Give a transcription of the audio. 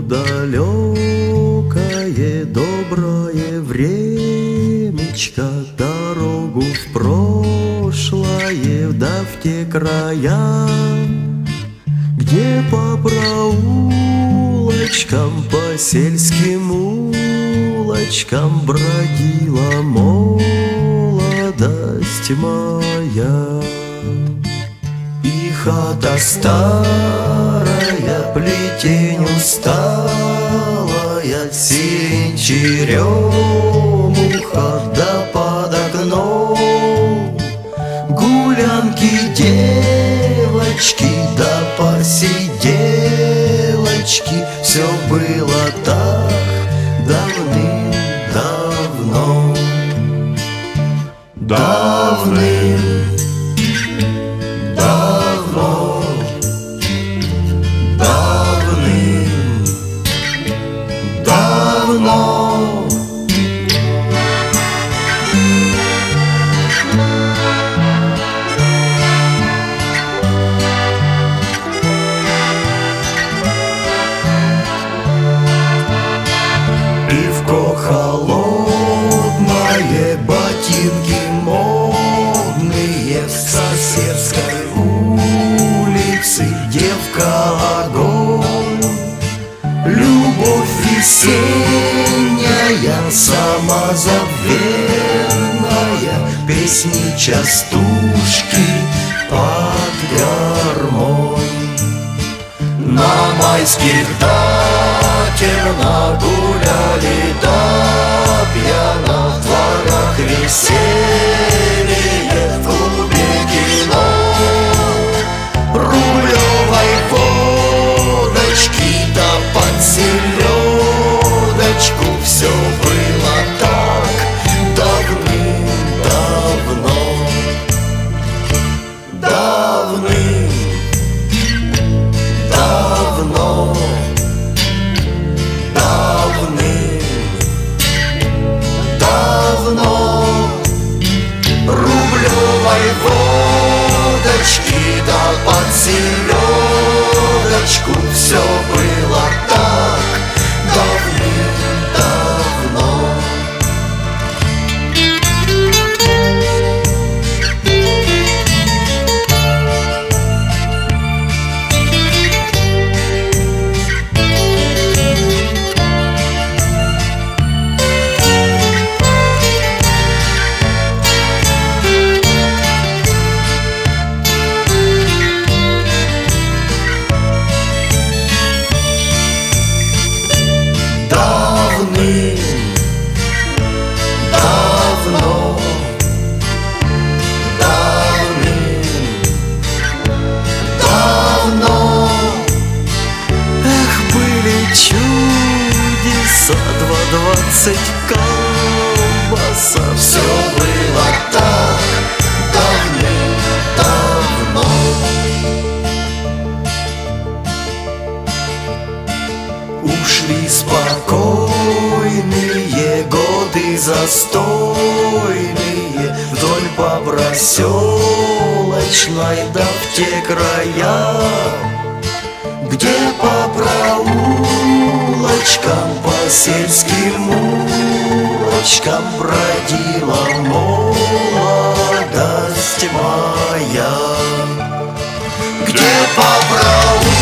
далекое доброе времечко, дорогу в прошлое, да в те края, где по проулочкам, по сельским улочкам бродила молодость моя. И хата старая, плетень усталая, сирень, черемуха, да под окном гулянки девочки, да посиделочки. Все было так давным-давно, давным-давно, давным-давно. Пивко холодное, ботинки модные, в соседской улице девка огонь. Любовь весенняя, самозабвенная, песни частушки под гармонь. На майских темно гуляли до пьяна, в дворах веселье, в клубе кино. Рублевой водочки да под селедочку. Все было так давным-давно, давным-давно, давным-давно. Рублевой водочки да под селедочку. Все было так давным-давно. Чудеса, 2:20 колбаса. Все было так давным-давно. Ушли спокойные годы застойные, вдоль по проселочной, да в те края, где по проулочкам, по сельским улочкам бродила молодость моя. Где по проулочкам,